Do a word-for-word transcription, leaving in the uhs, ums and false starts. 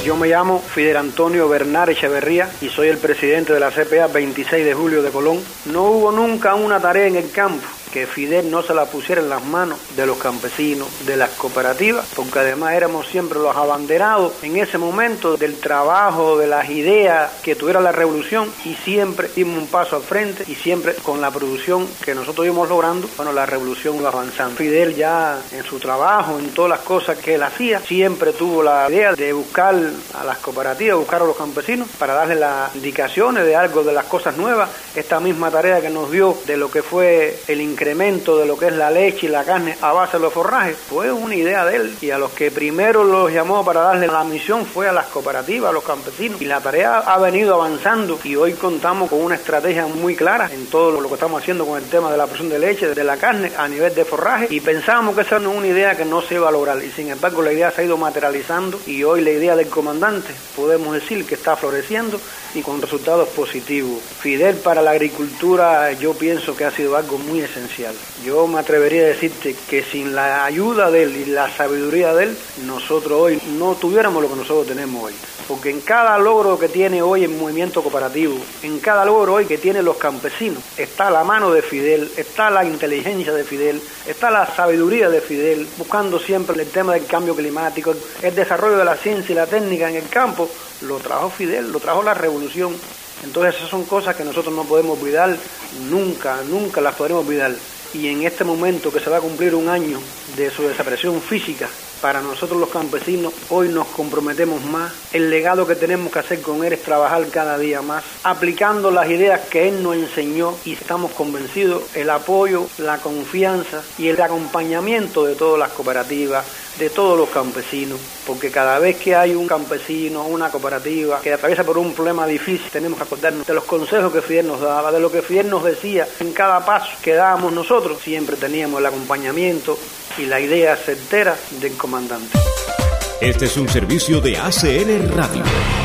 Yo me llamo Fidel Antonio Bernal Echeverría y soy el presidente de la C P A veintiséis de julio de Colón. No hubo nunca una tarea en el campo que Fidel no se la pusiera en las manos de los campesinos, de las cooperativas, porque además éramos siempre los abanderados en ese momento del trabajo, de las ideas que tuviera la revolución, y siempre dimos un paso al frente y siempre con la producción que nosotros íbamos logrando, bueno, la revolución iba avanzando. Fidel ya en su trabajo, en todas las cosas que él hacía, siempre tuvo la idea de buscar a las cooperativas, buscar a los campesinos para darles las indicaciones de algo, de las cosas nuevas. Esta misma tarea que nos dio de lo que fue el incremento de lo que es la leche y la carne a base de los forrajes, fue una idea de él, y a los que primero los llamó para darle la misión fue a las cooperativas, a los campesinos, y la tarea ha venido avanzando y hoy contamos con una estrategia muy clara en todo lo que estamos haciendo con el tema de la producción de leche, de la carne a nivel de forraje, y pensábamos que esa era una idea que no se iba a lograr, y sin embargo la idea se ha ido materializando, y hoy la idea del comandante podemos decir que está floreciendo y con resultados positivos. Fidel para la agricultura yo pienso que ha sido algo muy esencial. Yo me atrevería a decirte que sin la ayuda de él y la sabiduría de él, nosotros hoy no tuviéramos lo que nosotros tenemos hoy. Porque en cada logro que tiene hoy el movimiento cooperativo, en cada logro hoy que tienen los campesinos, está la mano de Fidel, está la inteligencia de Fidel, está la sabiduría de Fidel, buscando siempre el tema del cambio climático, el desarrollo de la ciencia y la técnica en el campo, lo trajo Fidel, lo trajo la revolución. Entonces esas son cosas que nosotros no podemos olvidar, nunca, nunca las podremos olvidar. Y en este momento que se va a cumplir un año de su desaparición física, para nosotros los campesinos hoy nos comprometemos más. El legado que tenemos que hacer con él es trabajar cada día más, aplicando las ideas que él nos enseñó, y estamos convencidos el apoyo, la confianza y el acompañamiento de todas las cooperativas, de todos los campesinos, porque cada vez que hay un campesino, una cooperativa que atraviesa por un problema difícil, tenemos que acordarnos de los consejos que Fidel nos daba, de lo que Fidel nos decía en cada paso que dábamos nosotros. Siempre teníamos el acompañamiento y la idea certera del comandante. Este es un servicio de A C N Radio.